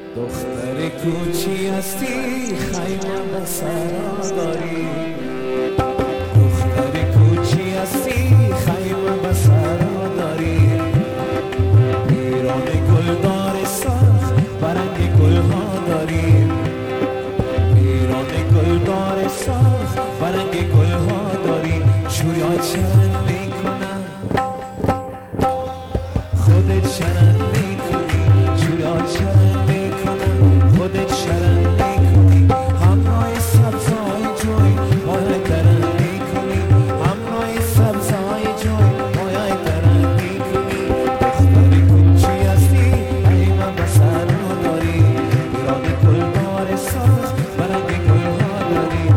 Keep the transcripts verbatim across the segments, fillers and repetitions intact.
دختر کوچی هستی خیمه به سر داری، دختر کوچی هستی خیمه به سر داری، ایران گلدار سرخ برنگ گل ها داری، ایران گلدار سرخ برنگ گل ها داری. شوریا چرند میکنن خودت چرند میکنی، شوریا چرند میکنن خودت چرند میکنی، همراه سبزهای جوی مایه درند میکنی، همراه سبزهای جوی مایه درند میکنی. دختر کوچی هستی ایمه به سر داری، ایران گلدار سرخ برنگ گل ها داری.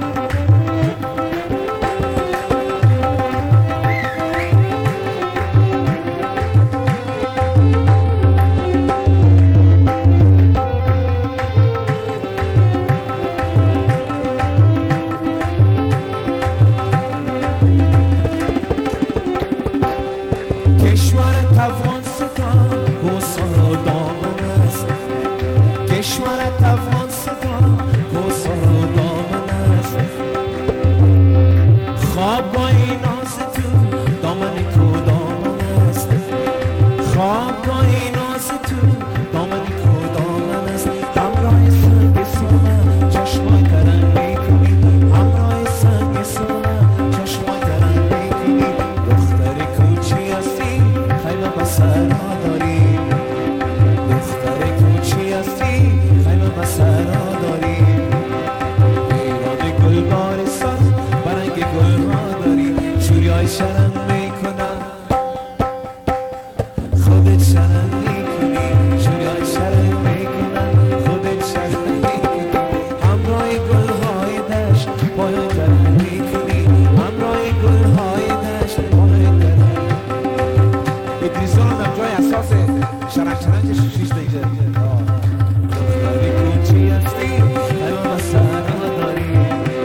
کشورت افغانستان گوسان و دامن است، کشورت افغانستان گوسان و دامن است. خواب با این آز تو دامن کو دامن است، خواب با این آز تو دامن کو دامن است. همراه سنگ سومن چشمای ترن میکنی، همراه سنگ سومن چشمای ترن میکنی. دختر کوچی هستی خیمه به سر داری، دختر کوچی هستی خیمه به سر داری، ایران گلبار سرخ برنگ گل ها داری. شوریای شرم میکنن خودت شرم میکنی، شوریای شرم میکنن خودت شرم میکنی، همراه گل های دشت باید درم میکنی، همراه گل های دشت باید درم. ادریسان هم جای اساس شرک شرنج شیش دیگه. دختر کوچی هستی خیمه به سر داری،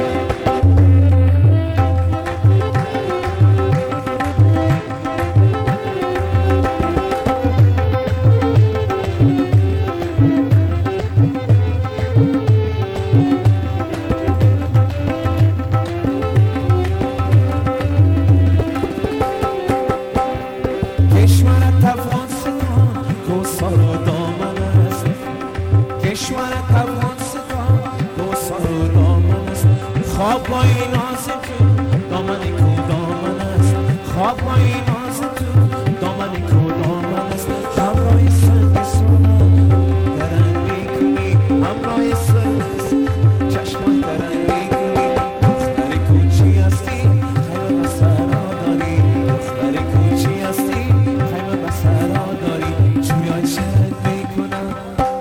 کشورت افغانستان گوسان و دامن است، کشورت افغانستان گوسان و دامن است. خواب با این آز تو دامن کو دامن است، خواب با این آز تو دامن کو دامن است. همراه سنگ سومن درن میکنی، همراه سنگ چشمان درن میکنی. دختر کوچی هستی خیمه به سر داری، دختر کوچی هستی خیمه به سر داری. چوریای شرد میکنن،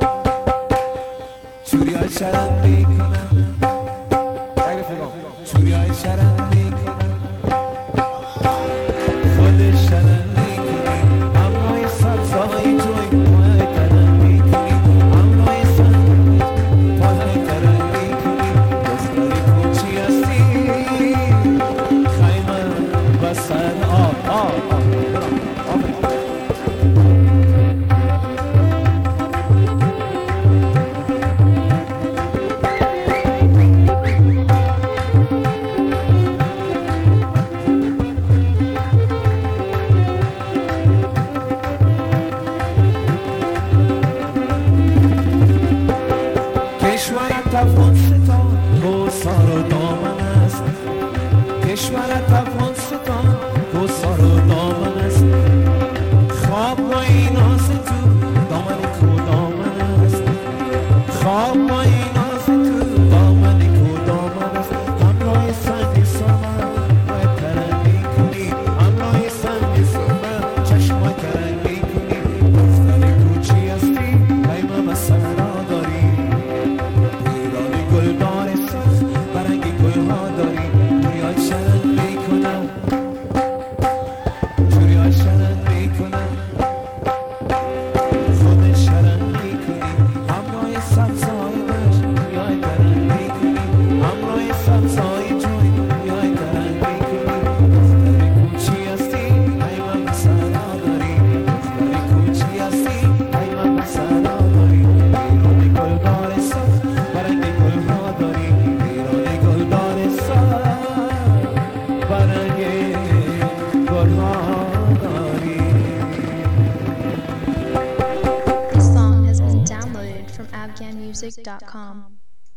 چوریای شرد میکنن، چوریای شرد میکنن خودت شرد میکنی، همراه سبزهای جوی مایه درن میکنی، همراه سبزهای مایه درن میکنی. دختر کوچی هستی خیمه به سر آب آب آب کشورت افغانستان گوسان و دامن است، کشورت افغانستان گوسان و دامن است. خواب با این آز تو دامن کو دامن است، خواب با این آز تو دامن کو دامن است. همراه سنگ سومن باید ترن میکنی، همراه سنگ سومن چشمای ترن میکنی. دختر کوچی هستی خیمه به سر داری، ایران گلدار سرخ برنگ گل ها داری. چوریای شرد میکنن، چوریای شرد میکنن رنگ گلها داری. This song has been downloaded from afghan music dot com.